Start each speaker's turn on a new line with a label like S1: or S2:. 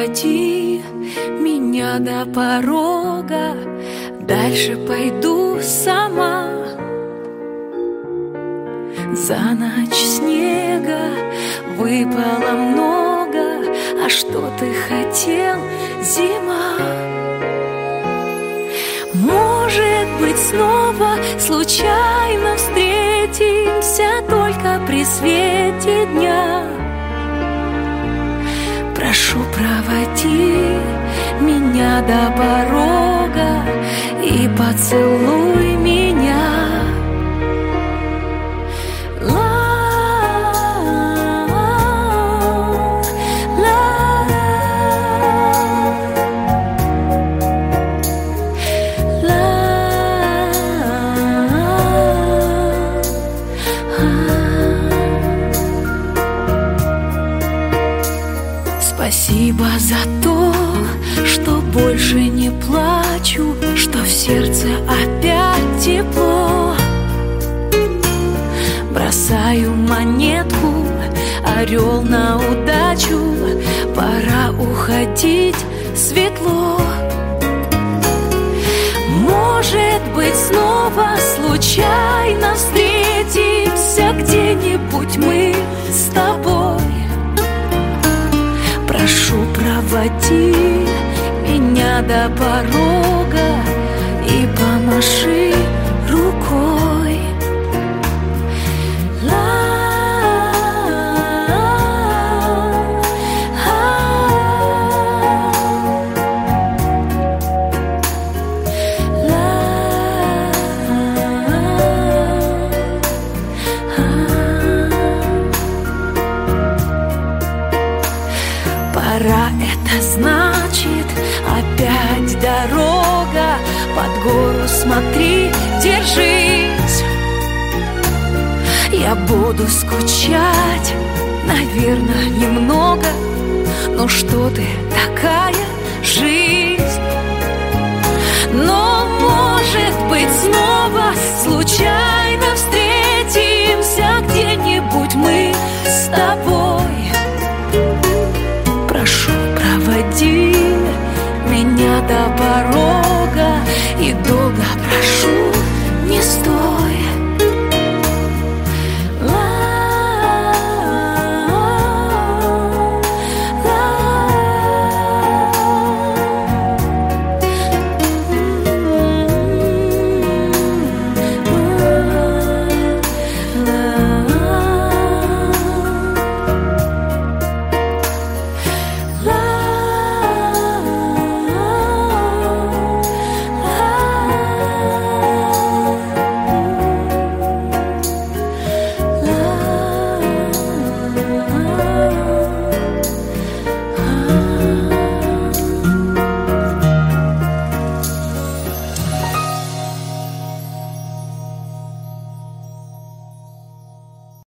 S1: проводи меня до порога, дальше пойду сама. За ночь снега выпало много, а что ты хотел, зима? Может быть, снова случайно встретимся только при свете дня. Прошу, проводи меня до порога и поцелуй меня. Спасибо за то, что больше не плачу, что в сердце опять тепло. Бросаю монетку, орел на удачу, пора уходить, светло. Может быть, снова случайно встретимся где-нибудь мы с тобой. Прошу, проводи меня до порога и помаши рукой. Пора, это значит опять дорога. Под гору смотри, держись. Я буду скучать, наверное, немного. Но что ты такая, жизнь?